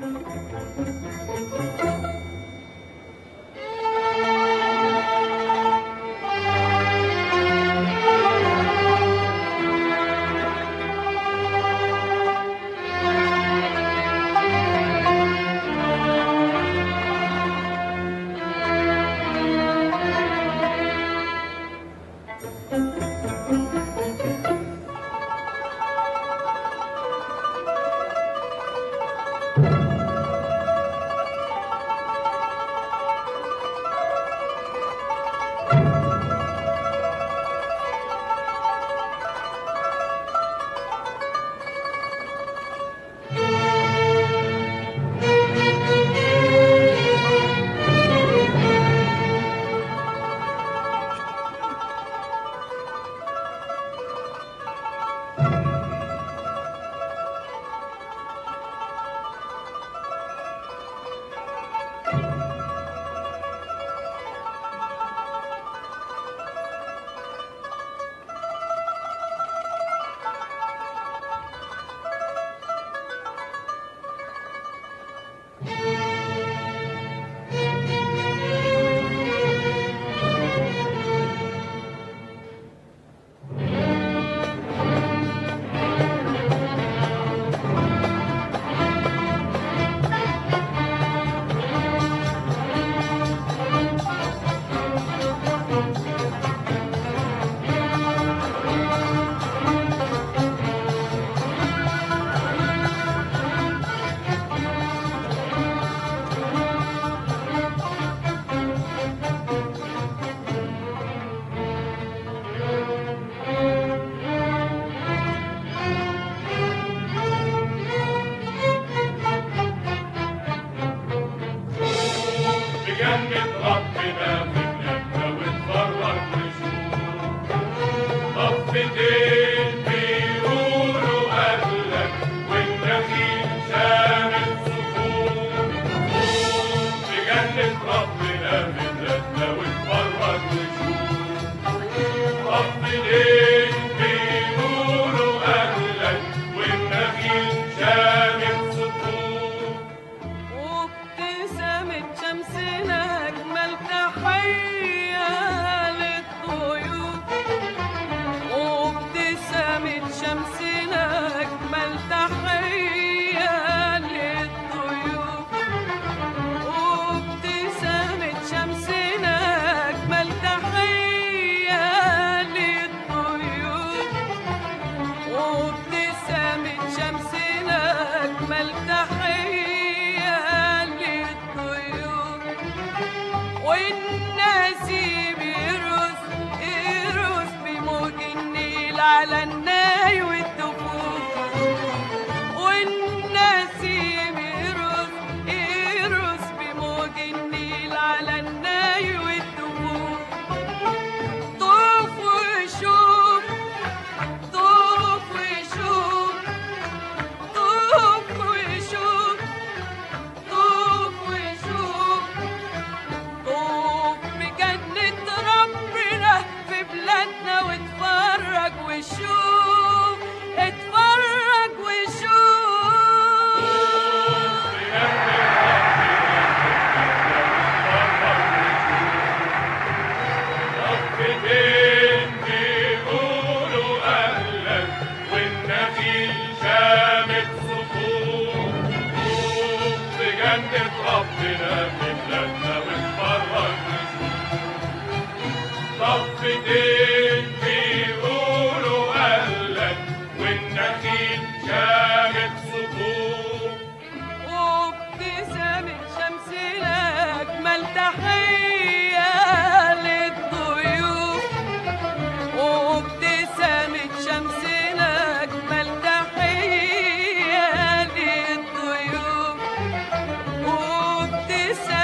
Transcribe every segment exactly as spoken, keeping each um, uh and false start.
This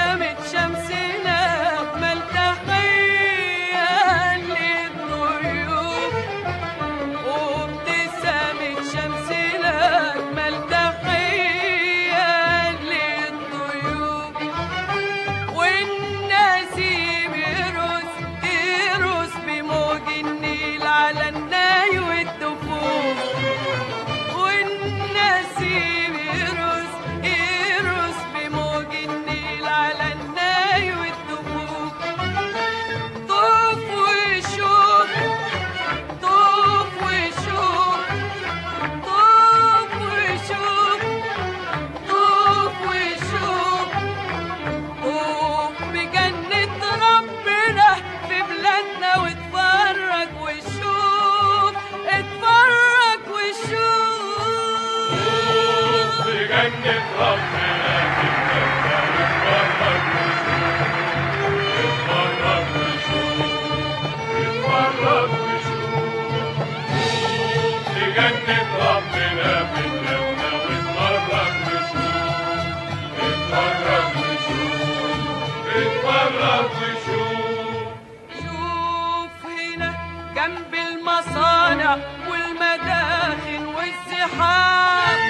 والمداخن والزحام،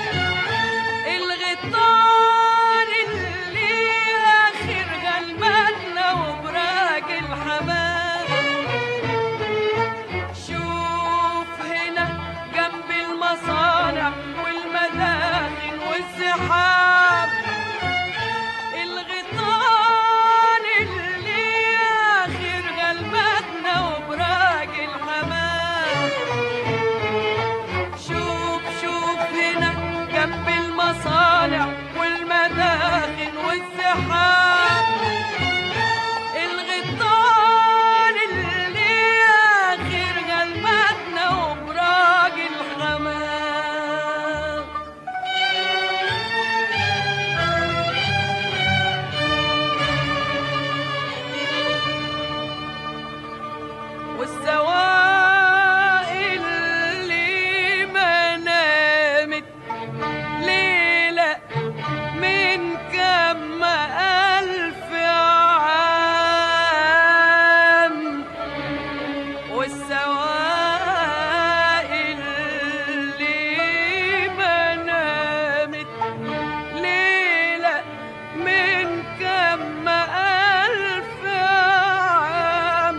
الغطان اللي آخر غلبتنا وبراق الحمام. شوف هنا جنب المصانع والمداخن والزحام، الغطان اللي آخر غلبتنا وبراق الحمام. شوف شوف هنا جنب المصانع والمداخن والزحام، الغطان اللي آخر غلبتنا وبراق الحمام. والسواقل اللي ما نامت ليلة من كم ألف عام، والسواقل اللي ما نامت ليلة من كم ألف عام،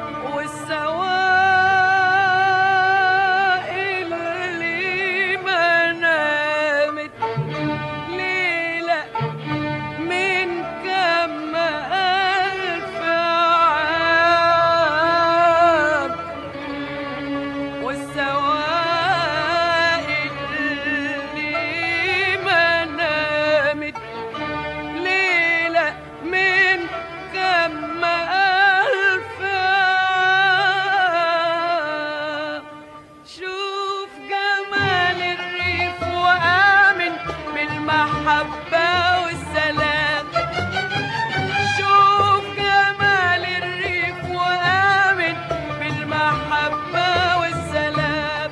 والسواقل اللي ما نامت ليلة من كم ألف عام، والسواقل اللي ما نامت ليلة من كم ألف عام. شوف جمال الريف وآمن بالمحبة والسلام. شوف جمال الريف وآمن بالمحبة والسلام.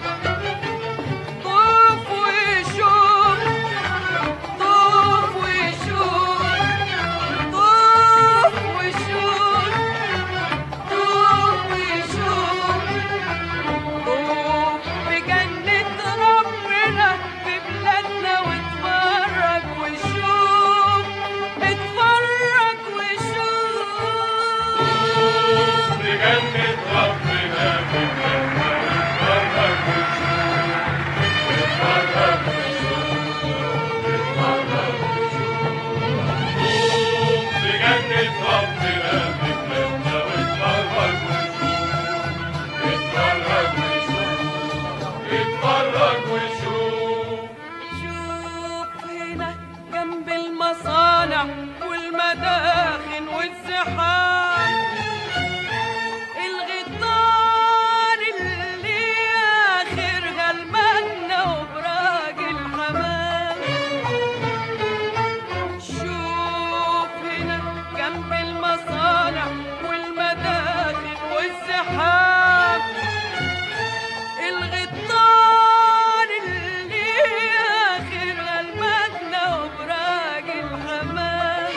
طوف وشوف طوف وشوف طوف وشوف طوف وشوف طوف بجنة ربنا في بلادنا، واتفرج وشوف اتفرج وشوف بجنة ربنا في بلادنا، واتفرج وشوف اتفرج وشوف بجنة ربنا في بلادنا، واتفرج وشوف اتفرج وشوف اتفرج وشوف. شوف هنا جنب المصانع والمداخن والزحام، الغطان اللي آخر غلبتنا وبراق الحمام. شوف هنا جنب المصانع والمداخن والزحام، الغطان اللي آخر غلبتنا وبراق الحمام.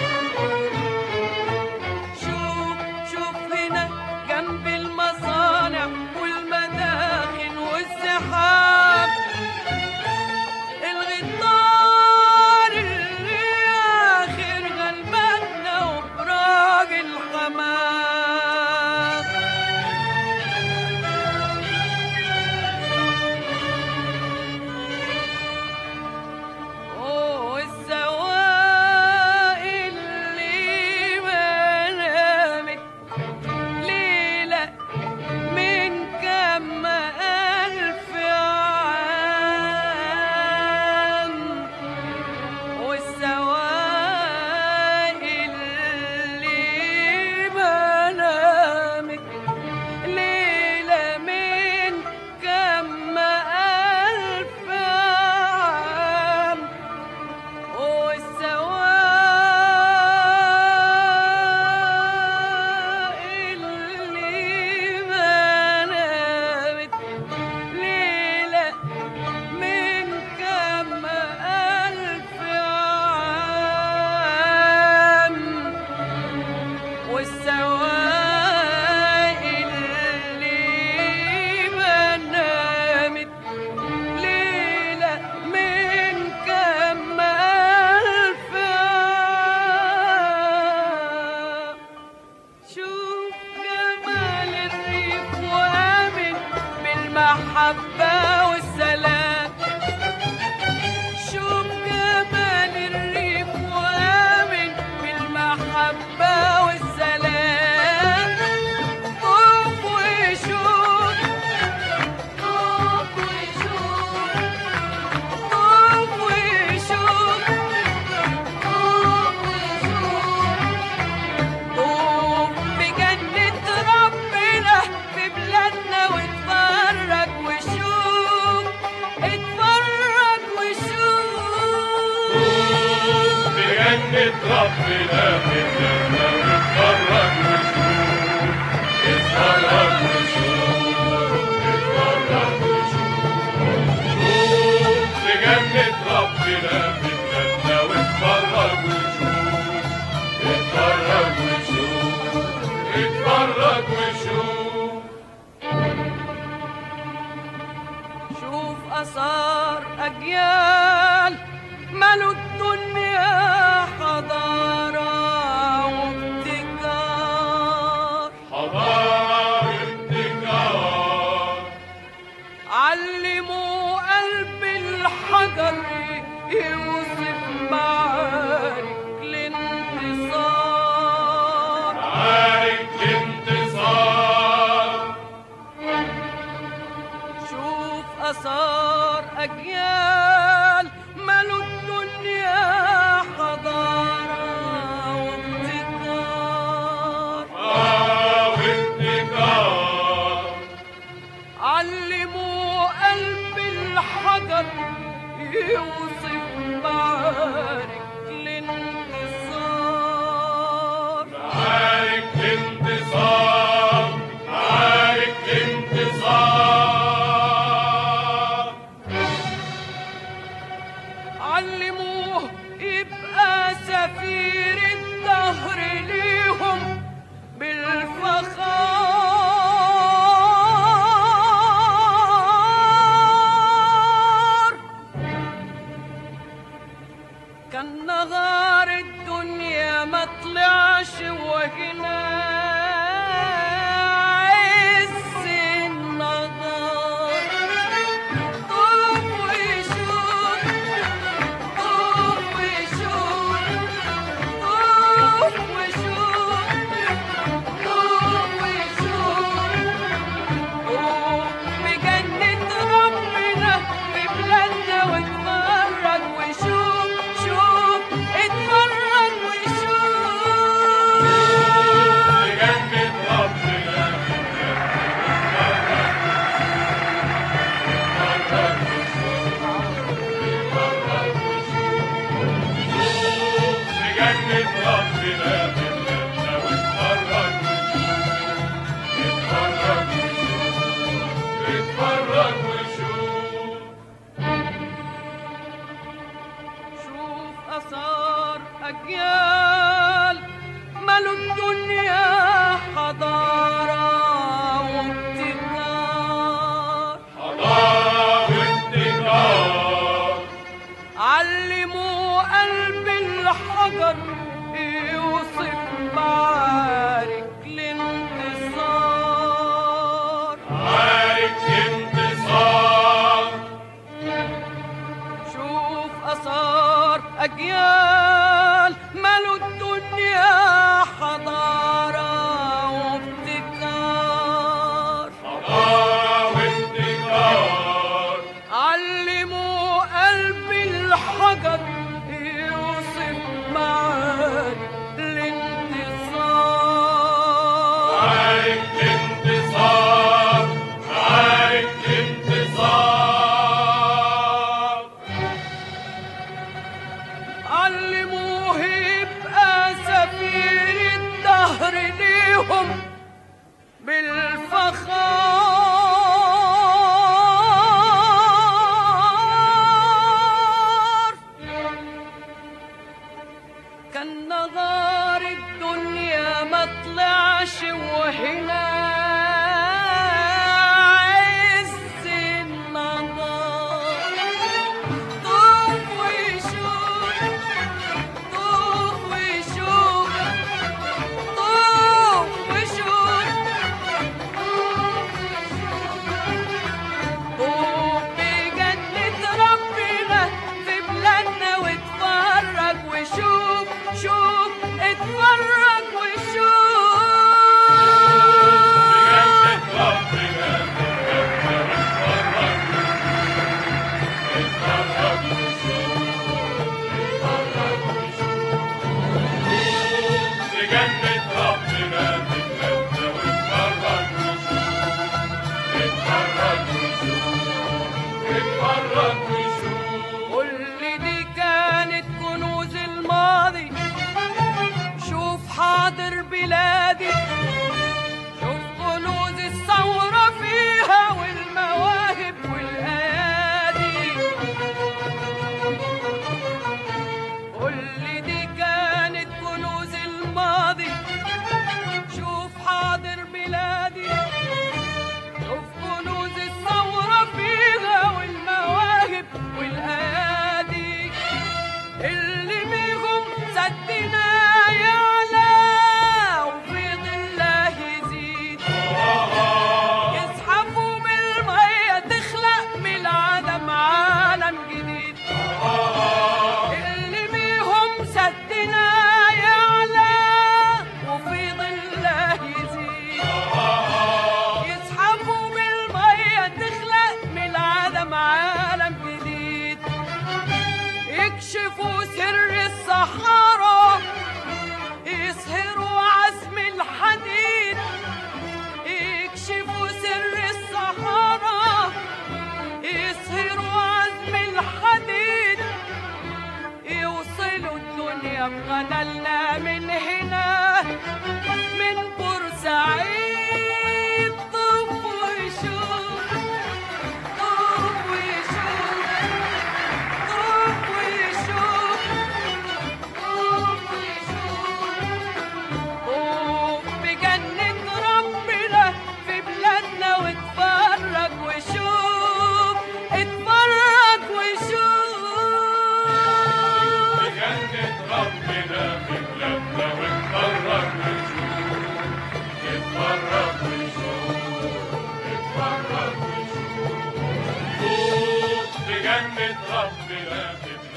جنة ربنا في بلادنا واتفرج وشوف اتفرج وشوف اتفرج وشوف شوف في جنة ربنا في بلادنا واتفرج وشوف اتفرج وشوف اتفرج وشوف شوف آثار أجيال ملوا الدنيا حضارة وابتكار حضارة ابتكار علموا قلب الحجر يوصف معارك الانتصار معارك الانتصار شوف آثار أجيال ملوا الدنيا حضارة وابتكار آه وابتكار علموا قلب الحجر يوصف معارك الانتصار معارك الانتصار معارك الانتصار علموه يبقى سفير الدهر ليهم بالفخار كان نهار الدنيا ما طلعش وهنا عز النهار طوف وشوف طوف وشوف طوف وشوف طوف وشوف طوف بجنة ربنا في بلادنا واتفرج وشوف شوف اتفرج وشوف بجنة ربنا اتفرج وشوف اتفرج وشوف بجنة ربنا في بلادنا واتفرج وشوف اتفرج وشوف شوف آثار أجيال ملوا الدنيا حضارة وابتكار حضارة وابتكار علموا قلب الحجر يوصف معارك الانتصار معارك انتصار شوف آثار أجيال ملوا الدنيا حضارة وابتكار حضارة وابتكار علموا قلب الحجر يوصف معارك الانتصار معارك انتصار معارك انتصار علموه يبقى سفير الدهر ليهم بالفخار كان نهار الدنيا ما طلعش وهنا عز النهار طوف وشوف طوف وشوف طوف وشوف طوف بجنة ربنا في بلادنا واتفرج وشوف شوف اتفرج وشوف بلادي، شوف كنوز الثورة فيها والمواهب والأيادي. كل دي كانت كنوز الماضي، شوف حاضر بلادي، شوف كنوز الثورة فيها والمواهب والأيادي. اللي بيهم سدنا يعلى وفي ظله يزيد، يزحفوا بالمية تخلق من العدم عالم جديد. اللي بيهم سدنا يعلى وفي ظله يزيد، يزحفوا بالمية تخلق من العدم عالم جديد. يكشفوا سر الصحارى، يسهروا عزم الحديد. يكشفوا سر الصحارى، يسهروا عزم الحديد. يوصلوا الدنيا بغدلنا من هنا، من بورسعيد. طوف وشوف، طوف وشوف، طوف وشوف، طوف وشوف. طوف بجنة ربنا في بلادنا واتفرج وشوف، اتفرج وشوف. بجنة ربنا في بلادنا واتفرج وشوف، اتفرج وشوف، اتفرج وشوف. طوف بجنة ربنا في بلادنا